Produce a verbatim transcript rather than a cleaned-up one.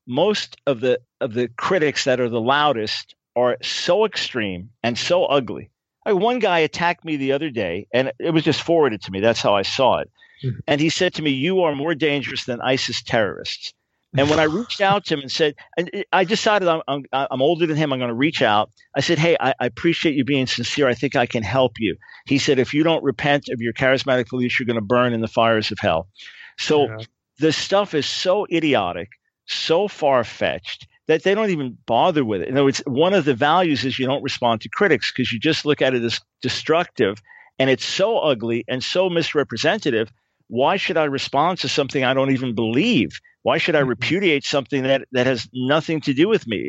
most of the of the critics that are the loudest are so extreme and so ugly. Like one guy attacked me the other day, and it was just forwarded to me. That's how I saw it. Mhm. And he said to me, "You are more dangerous than ISIS terrorists." And when I reached out to him and said, and I decided I'm, I'm, I'm older than him, I'm going to reach out. I said, "Hey, I, I appreciate you being sincere. I think I can help you." He said, "If you don't repent of your charismatic beliefs, you're going to burn in the fires of hell." So Yeah. this stuff is so idiotic, so far-fetched that they don't even bother with it. You know, it's one of the values is you don't respond to critics because you just look at it as destructive, and it's so ugly and so misrepresentative. Why should I respond to something I don't even believe? Why should I Mhm. repudiate something that, that has nothing to do with me?